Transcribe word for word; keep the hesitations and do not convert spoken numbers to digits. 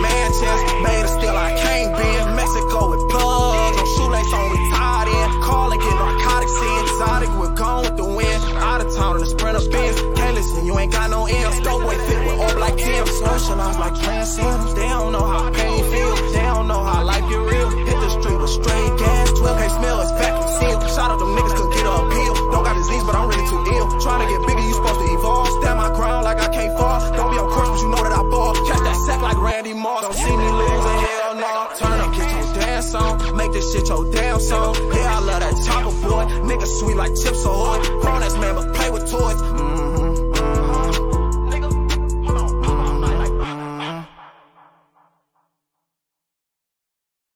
man chest. Made it still I can't be in Mexico with plugs. No shoelace on, we tied in. Call and get narcotics in. Exotic, we're gone with the wind. Out of town in the Sprinter Benz. Can't listen, you ain't got no M's. Doughboy fit with all black Tim's. Socialize like transcendence. They don't know how pain feels. They don't know how life get real. Hit the street with straight gas. twelve K smell, it's vacuum sealed. Shout out them niggas couldn't get an appeal. Don't got disease, but I'm really too ill. Trying to get bigger, you supposed to evolve. Stand my ground like I can't fall. Don't be on course, but you know that I ball. Catch that sack like Randy Moss. Don't see me losing, hell no. Turn up, get your dance on. Make this shit your damn song. Yeah, I love that chopper boy. Niggas sweet like Chips Ahoy. Grown